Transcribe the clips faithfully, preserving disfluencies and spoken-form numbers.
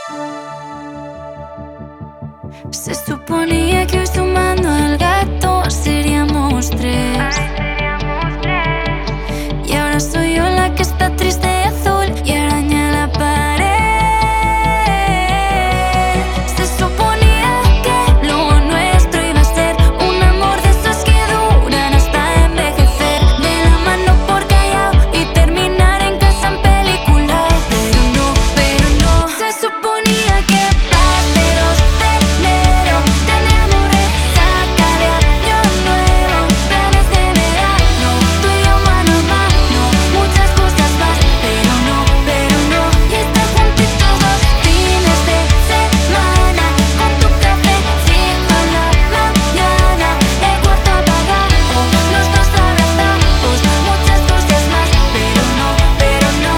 Se suponía que hoy sumando al gato seríamos tres. Y ahora soy yo la que está triste y azul y araña la pared. Se suponía que lo nuestro iba a ser un amor de esos que duran hasta envejecer, de la mano por callao y terminar en casa en película. Pero no, pero no. Se suponía que parte dos de enero tendríamos resaca de año nuevo, planes de verano, tú y yo mano a mano, muchas cosas más. Pero no, pero no. Y estar juntitos dos fines de semana con tu cafecito en la mañana, el cuarto apagado, los dos abrazados, muchas cosas más. Pero no, pero no.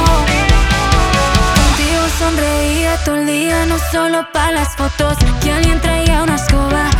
Contigo sonreía todo el día, no solo para las fotos, que alguien traía una escoba